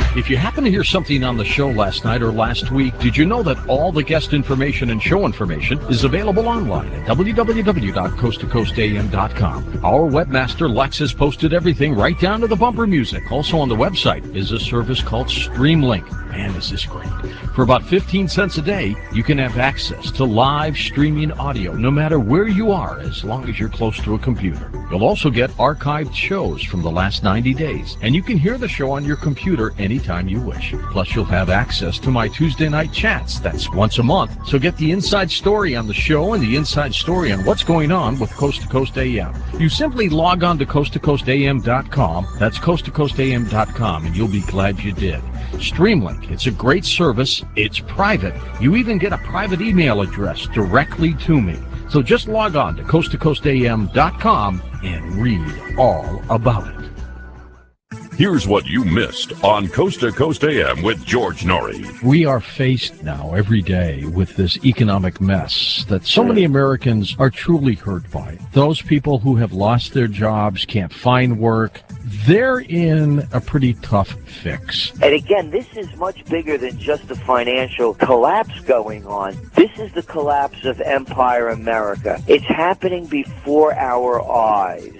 If you happen to hear something on the show last night or last week, did you know that all the guest information and show information is available online at www.coasttocoastam.com. Our webmaster Lex has posted everything right down to the bumper music. Also on the website is a service called Streamlink. Man, is this great. For about 15 cents a day, you can have access to live streaming audio no matter where you are, as long as you're close to a computer. You'll also get archived shows from the last 90 days, and you can hear the show on your computer anytime you wish. Plus, you'll have access to my Tuesday night chats. That's once a month. So get the inside story on the show and the inside story on what's going on with Coast to Coast AM. You simply log on to coasttocoastam.com. That's coasttocoastam.com, and you'll be glad you did. Streamlink, it's a great service. It's private. You even get a private email address directly to me. So just log on to coasttocoastam.com and read all about it. Here's what you missed on Coast to Coast AM with George Norrie. We are faced now every day with this economic mess that so many Americans are truly hurt by. Those people who have lost their jobs, can't find work, they're in a pretty tough fix. And again, this is much bigger than just a financial collapse going on. This is the collapse of Empire America. It's happening before our eyes.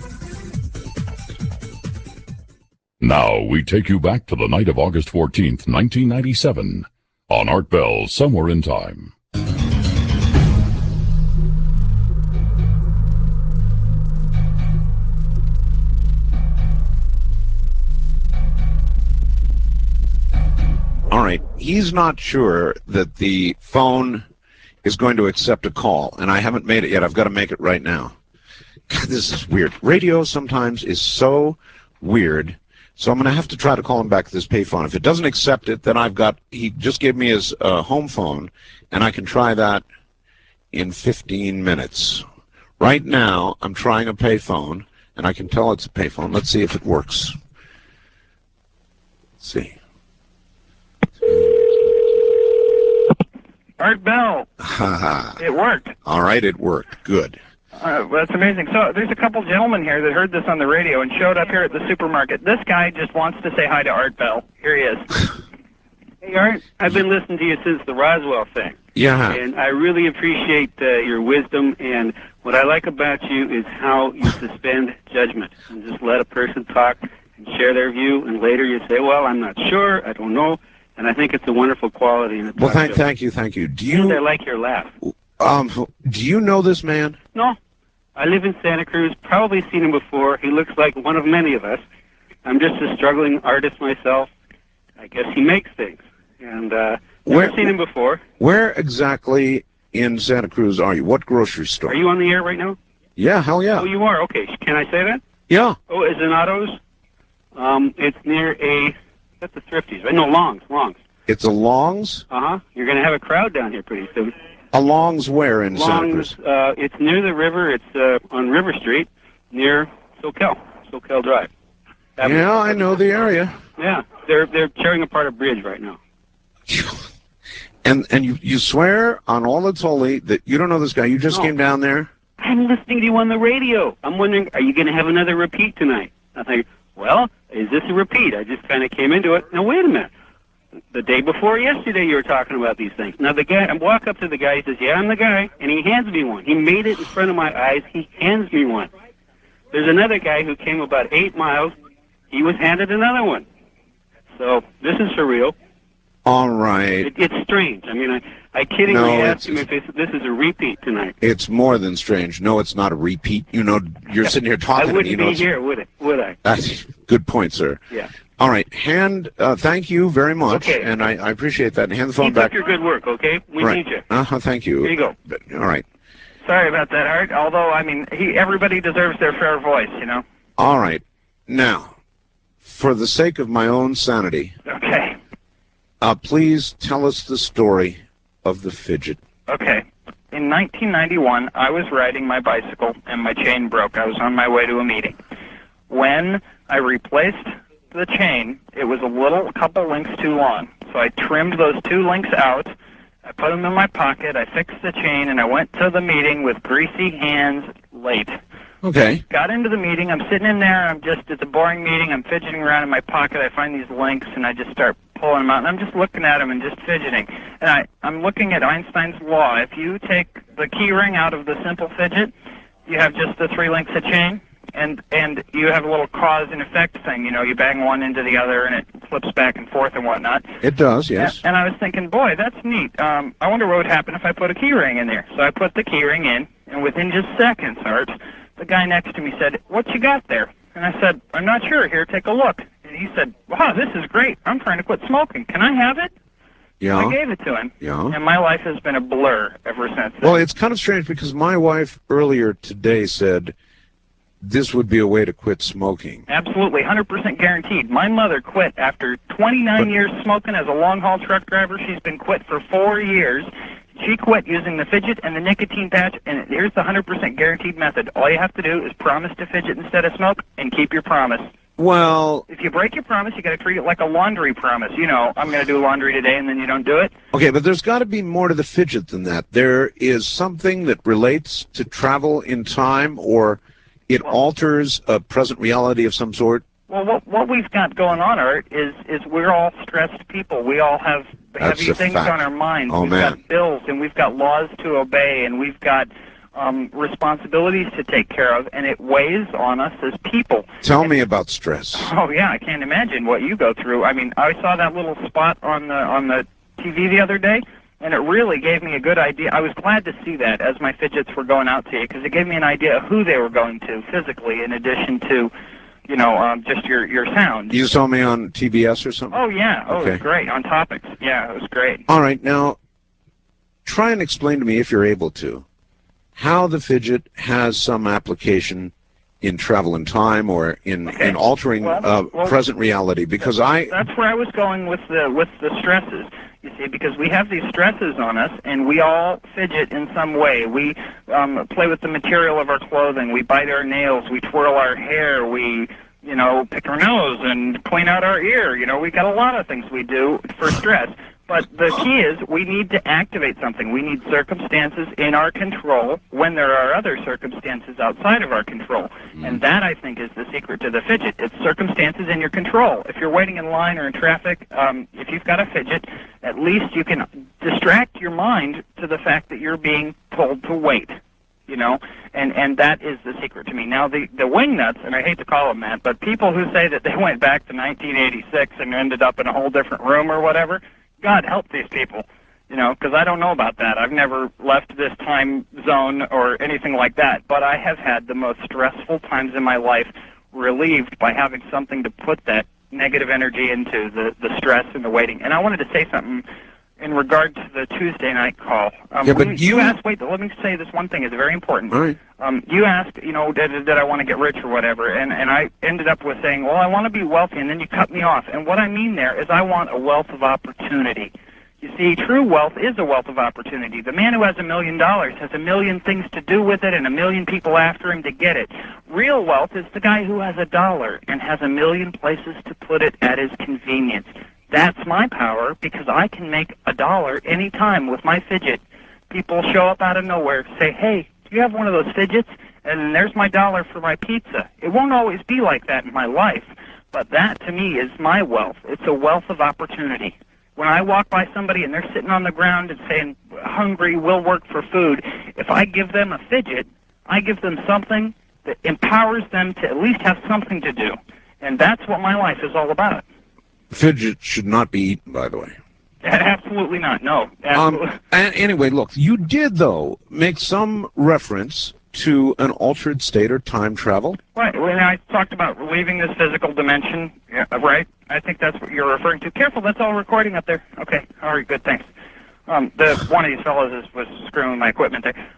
Now we take you back to the night of August 14th, 1997, on Art Bell's Somewhere in Time. All right, he's not sure that the phone is going to accept a call, and I haven't made it yet. I've got to make it right now. God, this is weird. Radio sometimes is so weird. So I'm going to have to try to call him back to this payphone. If it doesn't accept it, then he just gave me his home phone, and I can try that in 15 minutes. Right now, I'm trying a payphone, and I can tell it's a payphone. Let's see if it works. Let's see. Art Bell. It worked. All right, it worked. Good. Well, that's amazing. So there's a couple gentlemen here that heard this on the radio and showed up here at the supermarket. This guy just wants to say hi to Art Bell. Here he is. Hey, Art, I've been listening to you since the Roswell thing. Yeah. And I really appreciate your wisdom, and what I like about you is how you suspend judgment and just let a person talk and share their view, and later you say, well, I'm not sure, I don't know, and I think it's a wonderful quality. In well, thank you. And I like your laugh. Do you know this man? No. I live in Santa Cruz, probably seen him before. He looks like one of many of us. I'm just a struggling artist myself. I guess he makes things. And never seen him before. Where exactly in Santa Cruz are you? What grocery store? Are you on the air right now? Yeah, hell yeah. Oh, you are? Okay. Can I say that? Yeah. Oh, is it Otto's? It's near that's the Thrifties, right? No, Long's. It's a Long's? Uh-huh. You're going to have a crowd down here pretty soon. A Long's where in Santa Cruz? It's near the river. It's on River Street, near Soquel Drive. Yeah, I know the area. Yeah, they're tearing apart a bridge right now. And you swear on all that's holy that you don't know this guy. You just came down there? I'm listening to you on the radio. I'm wondering, are you going to have another repeat tonight? I think, well, is this a repeat? I just kind of came into it. Now, wait a minute. The day before yesterday, you were talking about these things. Now, the guy, I walk up to the guy, he says, yeah, I'm the guy, and he hands me one. He made it in front of my eyes. He hands me one. There's another guy who came about 8 miles. He was handed another one. So this is for real. All right. It's strange. I mean, I kiddingly asked him if this is a repeat tonight. It's more than strange. No, it's not a repeat. You know, you're sitting here talking. I wouldn't be here, would I? That's good point, sir. Yeah. All right. Thank you very much, okay. and I appreciate that. Hand the phone back. Keep up your good work, okay? We need you. Thank you. Here you go. All right. Sorry about that, Art. Although, I mean, everybody deserves their fair voice, you know? All right. Now, for the sake of my own sanity. Okay. Please tell us the story of the fidget. Okay. In 1991, I was riding my bicycle, and my chain broke. I was on my way to a meeting. When I replaced the chain, it was a couple links too long. So I trimmed those 2 links out. I put them in my pocket. I fixed the chain, and I went to the meeting with greasy hands late. Okay. Got into the meeting. I'm sitting in there. It's a boring meeting. I'm fidgeting around in my pocket. I find these links, and I just start pulling them out. And I'm just looking at them and just fidgeting. And I'm looking at Einstein's law. If you take the key ring out of the simple fidget, you have just the 3 links of chain. And you have a little cause and effect thing. You bang one into the other, and it flips back and forth and whatnot. It does, yes. And I was thinking, boy, that's neat. I wonder what would happen if I put a key ring in there. So I put the key ring in, and within just seconds, Art, the guy next to me said, "What you got there?" And I said, "I'm not sure. Here, take a look." And he said, "Wow, this is great. I'm trying to quit smoking. Can I have it?" Yeah. I gave it to him. Yeah. And my life has been a blur ever since then. Well, it's kind of strange because my wife earlier today said this would be a way to quit smoking. Absolutely, 100% guaranteed. My mother quit after 29 years smoking as a long-haul truck driver. She's been quit for 4 years. She quit using the fidget and the nicotine patch, and here's the 100% guaranteed method. All you have to do is promise to fidget instead of smoke and keep your promise. Well, if you break your promise, you got to treat it like a laundry promise. I'm going to do laundry today, and then you don't do it. Okay, but there's got to be more to the fidget than that. There is something that relates to travel in time, or it alters a present reality of some sort. Well, what we've got going on, Art, is we're all stressed people. We all have heavy things on our minds. We've got bills, and we've got laws to obey, and we've got responsibilities to take care of, and it weighs on us as people. Tell me about stress. Oh, yeah, I can't imagine what you go through. I mean, I saw that little spot on the TV the other day, and it really gave me a good idea. I was glad to see that as my fidgets were going out to you, because it gave me an idea of who they were going to physically, in addition to just your sound. You saw me on TBS or something? Oh, yeah. Oh, okay. It was great. On Topics. Yeah, it was great. All right. Now, try and explain to me, if you're able to, how the fidget has some application in travel in time or in altering present reality, because that's where I was going with the stresses. You see, because we have these stresses on us, and we all fidget in some way. We play with the material of our clothing. We bite our nails. We twirl our hair. We, pick our nose and clean out our ear. We got a lot of things we do for stress. But the key is we need to activate something. We need circumstances in our control when there are other circumstances outside of our control. And that, I think, is the secret to the fidget. It's circumstances in your control. If you're waiting in line or in traffic, if you've got a fidget, at least you can distract your mind to the fact that you're being told to wait. And that is the secret to me. Now, the wingnuts, and I hate to call them that, but people who say that they went back to 1986 and ended up in a whole different room or whatever, God help these people, because I don't know about that. I've never left this time zone or anything like that, but I have had the most stressful times in my life relieved by having something to put that negative energy into, the stress and the waiting. And I wanted to say something in regard to the Tuesday night call. But you asked, wait, let me say this one thing. It's very important. All right. You asked, did I want to get rich or whatever, and I ended up with saying, well, I want to be wealthy, and then you cut me off. And what I mean there is I want a wealth of opportunity. You see, true wealth is a wealth of opportunity. The man who has $1 million has a million things to do with it and a million people after him to get it. Real wealth is the guy who has $1 and has a million places to put it at his convenience. That's my power, because I can make $1 any time with my fidget. People show up out of nowhere, say, hey, do you have one of those fidgets? And there's my $1 for my pizza. It won't always be like that in my life, but that to me is my wealth. It's a wealth of opportunity. When I walk by somebody and they're sitting on the ground and saying, hungry, will work for food, if I give them a fidget, I give them something that empowers them to at least have something to do. And that's what my life is all about. Fidget should not be eaten, by the way. Absolutely not, no. Absolutely. Anyway, look, you did, though, make some reference to an altered state or time travel. Right. When I talked about leaving this physical dimension, right? I think that's what you're referring to. Careful, that's all recording up there. Okay. All right, good, thanks. One of these fellows was screwing my equipment there.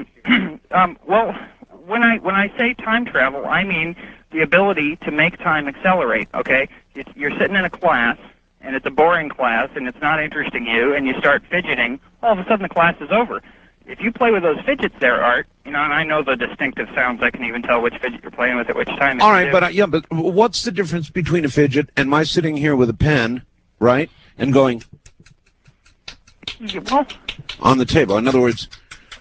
Well, when I say time travel, I mean the ability to make time accelerate, okay? You're sitting in a class, and it's a boring class, and it's not interesting you, and you start fidgeting, all of a sudden the class is over. If you play with those fidgets there, Art, and I know the distinctive sounds, I can even tell which fidget you're playing with at which time. All right, but what's the difference between a fidget and my sitting here with a pen, right, and going well, on the table? In other words,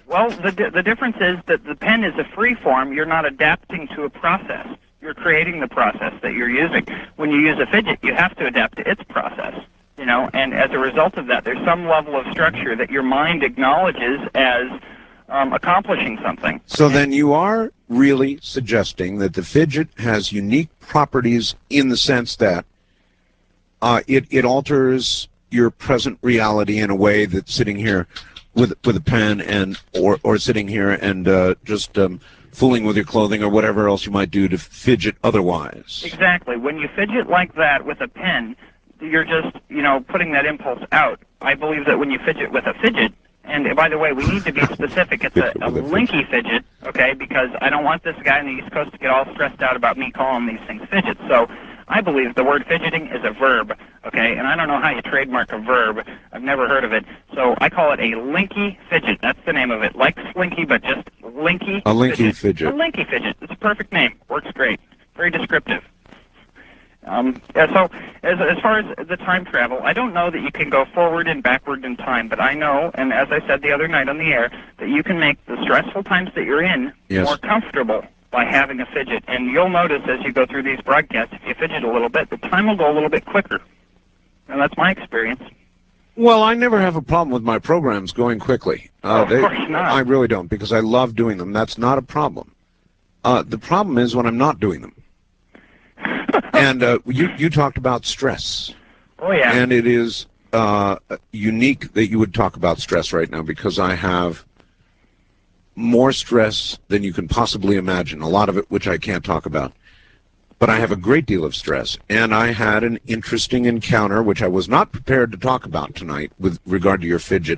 Well, the difference is that the pen is a free form. You're not adapting to a process. You're creating the process that you're using. When you use a fidget, you have to adapt to its process. You know, and as a result of that, there's some level of structure that your mind acknowledges as accomplishing something. So then you are really suggesting that the fidget has unique properties in the sense that it alters your present reality in a way that sitting here with a pen and or sitting here and just fooling with your clothing or whatever else you might do to fidget otherwise. Exactly. When you fidget like that with a pen, you're just, you know, putting that impulse out. I believe that when you fidget with a fidget, and by the way, we need to be specific. It's a linky fidget, okay, because I don't want this guy on the East Coast to get all stressed out about me calling these things fidgets. So I believe the word fidgeting is a verb, okay, and I don't know how you trademark a verb. I've never heard of it. So I call it a linky fidget. That's the name of it. Like Slinky, but just linky A linky fidget. A linky fidget. It's a perfect name. Works great. Very descriptive. Yeah, so as far as the time travel, I don't know that you can go forward and backward in time, but I know, and as I said the other night on the air, that you can make the stressful times that you're in more comfortable by having a fidget. And you'll notice as you go through these broadcasts, if you fidget a little bit, the time will go a little bit quicker. And that's my experience. Well, I never have a problem with my programs going quickly. Of course not. I really don't, because I love doing them. That's not a problem. The problem is when I'm not doing them. And you talked about stress. Oh, yeah. And it is unique that you would talk about stress right now, because I have more stress than you can possibly imagine, a lot of it which I can't talk about. But I have a great deal of stress, and I had an interesting encounter, which I was not prepared to talk about tonight with regard to your fidgets,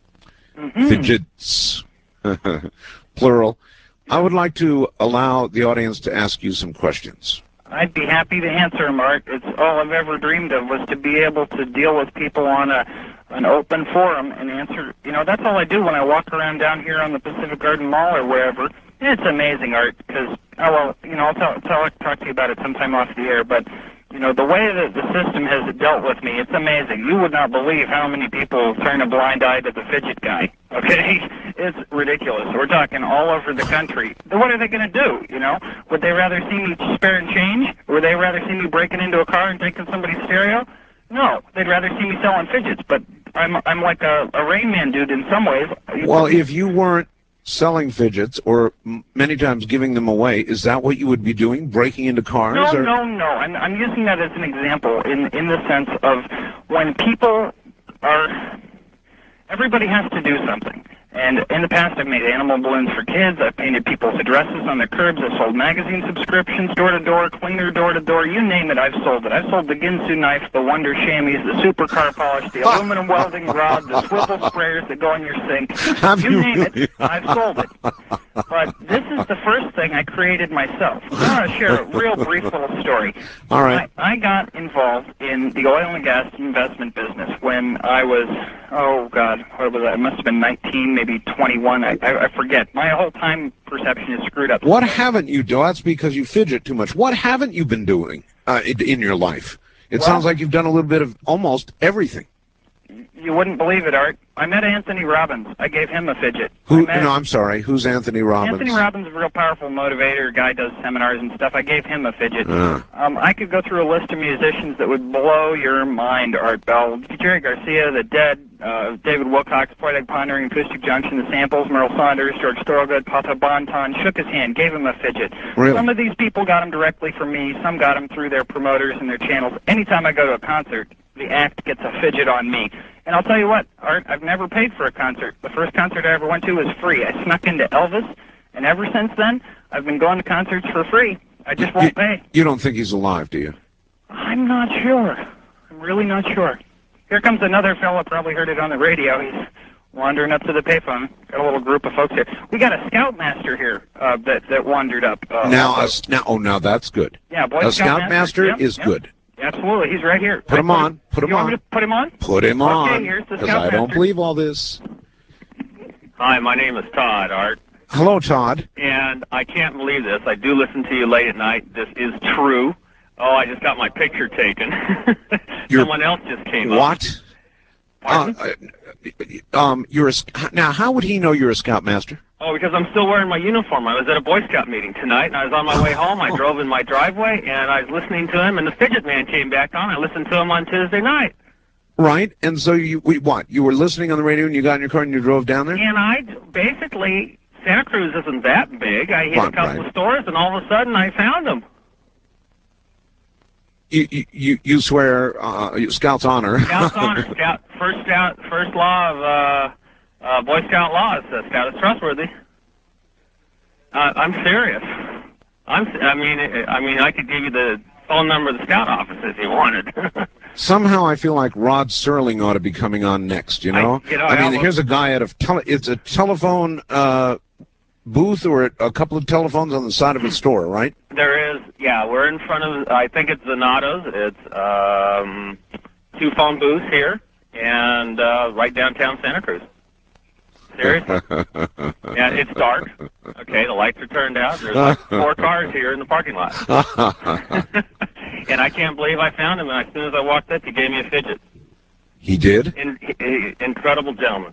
plural. I would like to allow the audience to ask you some questions. I'd be happy to answer them, Art. It's all I've ever dreamed of, was to be able to deal with people on an open forum and answer. You know, that's all I do when I walk around down here on the Pacific Garden Mall or wherever. It's amazing, Art, because, I'll talk to you about it sometime off the air, but, you know, the way that the system has dealt with me, it's amazing. You would not believe how many people turn a blind eye to the fidget guy, okay? It's ridiculous. We're talking all over the country. What are they going to do, you know? Would they rather see me sparing change? Or would they rather see me breaking into a car and taking somebody's stereo? No, they'd rather see me selling fidgets, but I'm like a Rain Man dude in some ways. Well, if you weren't selling fidgets or many times giving them away, is that what you would be doing, breaking into cars? No. I'm using that as an example in the sense of when people are... Everybody has to do something. And in the past, I've made animal balloons for kids. I've painted people's addresses on their curbs. I've sold magazine subscriptions, door-to-door, cleaner, door-to-door. You name it, I've sold it. I've sold the Ginsu knife, the Wonder Chamois, the super car polish, the aluminum welding rod, the swivel sprayers that go in your sink. You name it, I've sold it. But this is the first thing I created myself. I want to share a real brief little story. All right. I got involved in the oil and gas investment business when I was, what was that? I must have been 19, maybe 21. I forget. My whole time perception is screwed up. What haven't you done? That's because you fidget too much. What haven't you been doing in your life? It sounds like you've done a little bit of almost everything. You wouldn't believe it, Art. I met Anthony Robbins. I gave him a fidget. I'm sorry. Who's Anthony Robbins? Anthony Robbins is a real poverful motivator. Guy does seminars and stuff. I gave him a fidget. I could go through a list of musicians that would blow your mind, Art Bell. Jerry Garcia, The Dead, David Wilcox, Poetic Pondering, Acoustic Junction, The Samples, Merle Saunders, George Thorogood, Papa Bonton, shook his hand, gave him a fidget. Really? Some of these people got them directly from me. Some got them through their promoters and their channels. Anytime I go to a concert, the act gets a fidget on me. And I'll tell you what, Art, I've never paid for a concert. The first concert I ever went to was free. I snuck into Elvis, and ever since then, I've been going to concerts for free. I just won't pay. You don't think he's alive, do you? I'm not sure. I'm really not sure. Here comes another fellow, probably heard it on the radio. He's wandering up to the payphone. Got a little group of folks here. We got a Scoutmaster here that wandered up. Now that's good. Yeah, boy, a Scoutmaster is good. Absolutely, he's right here. Put him on. Put him on. Put him on? Put him on. Okay, here's the Because I don't believe all this. Hi, my name is Todd, Art. Hello, Todd. And I can't believe this. I do listen to you late at night. This is true. Oh, I just got my picture taken. Someone else just came up. What? Now, how would he know you're a Scoutmaster? Oh, because I'm still wearing my uniform. I was at a Boy Scout meeting tonight, and I was on my way home. I drove in my driveway, and I was listening to him, and the Fidget Man came back on. I listened to him on Tuesday night. Right, and so you were listening on the radio, and you got in your car and you drove down there? And I basically, Santa Cruz isn't that big. I hit a couple of stores, and all of a sudden I found him. You swear Scout's honor. Scout's honor. First law of Boy Scout law is Scout is trustworthy. I'm serious. I mean, I could give you the phone number of the Scout office if you wanted. Somehow I feel like Rod Serling ought to be coming on next, you know? I mean, here's a guy at it's a telephone booth or a couple of telephones on the side of a store, right? There is, yeah. We're in front of, I think it's Zanato's. It's 2 phone booths here and right downtown Santa Cruz. Seriously. Yeah, it's dark. Okay, the lights are turned out. There's like 4 cars here in the parking lot. And I can't believe I found him. And as soon as I walked up, he gave me a fidget. He did? Incredible gentleman.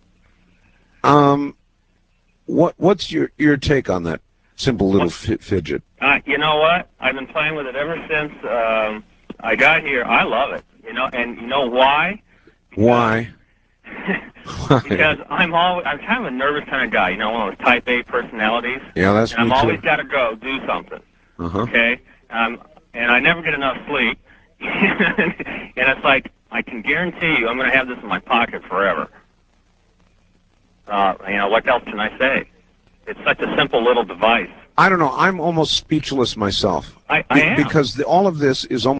What's your take on that simple little fidget? You know what? I've been playing with it ever since I got here. I love it. You know, and you know why? Why? Because I'm kind of a nervous kind of guy. You know, one of those Type A personalities. Yeah, that's and me I'm too. always got to go do something. Okay. And I never get enough sleep. And it's like, I can guarantee you I'm going to have this in my pocket forever. You know, what else can I say? It's such a simple little device. I don't know. I'm almost speechless myself. I am. Because all of this is almost